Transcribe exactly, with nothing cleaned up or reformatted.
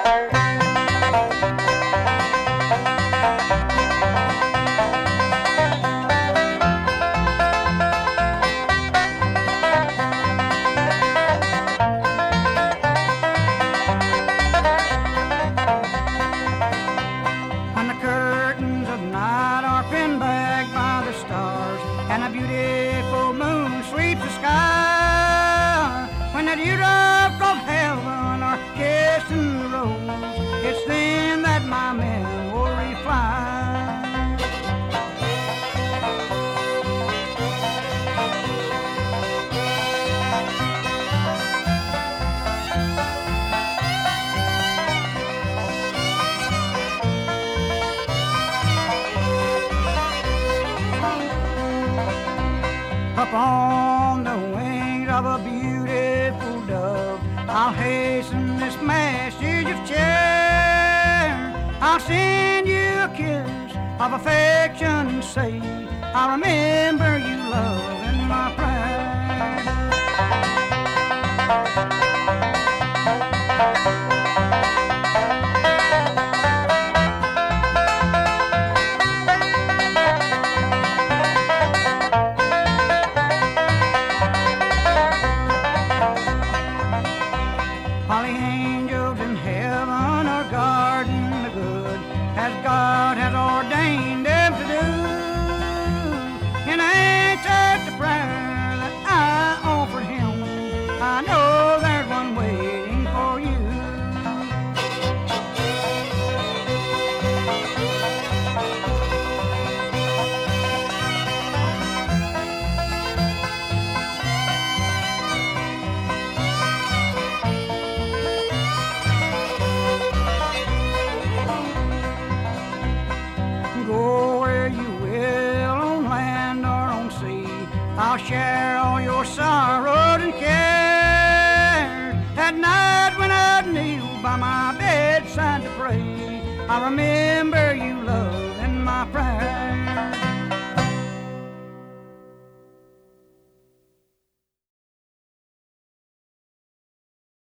When the curtains of night are pinned back by the stars and a beautiful moon sweeps the sky, when the dewdrops of heaven are kissing the rose, it's then that my memory flies. Up on the wings of a beautiful dove, I'll hasten this message of cheer. I'll send you a kiss of affection and say, I remember you, love, in my prayer. While the angels in heaven are guarding the good, as God has ordained them to do, in answer to prayer that I offered Him, I know there's one waiting for you. Go where you will, on land or on sea, I'll share all your sorrows and cares. At night when I kneel by my bedside to pray, I remember you, love, in my prayer.